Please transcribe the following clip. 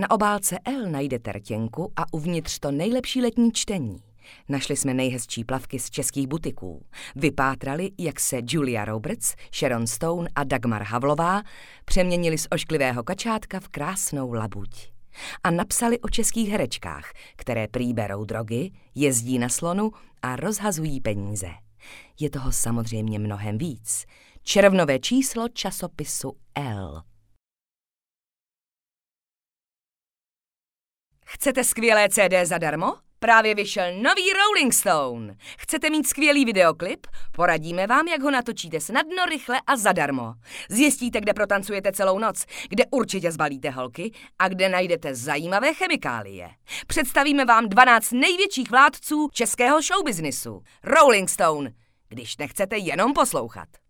Na obálce L najdete rtěnku a uvnitř to nejlepší letní čtení. Našli jsme nejhezčí plavky z českých butiků. Vypátrali, jak se Julia Roberts, Sharon Stone a Dagmar Havlová přeměnili z ošklivého kačátka v krásnou labuť. A napsali o českých herečkách, které prý berou drogy, jezdí na slonu a rozhazují peníze. Je toho samozřejmě mnohem víc. Červnové číslo časopisu L. Chcete skvělé CD zadarmo? Právě vyšel nový Rolling Stone. Chcete mít skvělý videoklip? Poradíme vám, jak ho natočíte snadno, rychle a zadarmo. Zjistíte, kde protancujete celou noc, kde určitě zbalíte holky a kde najdete zajímavé chemikálie. Představíme vám 12 největších vládců českého showbiznisu. Rolling Stone, když nechcete jenom poslouchat.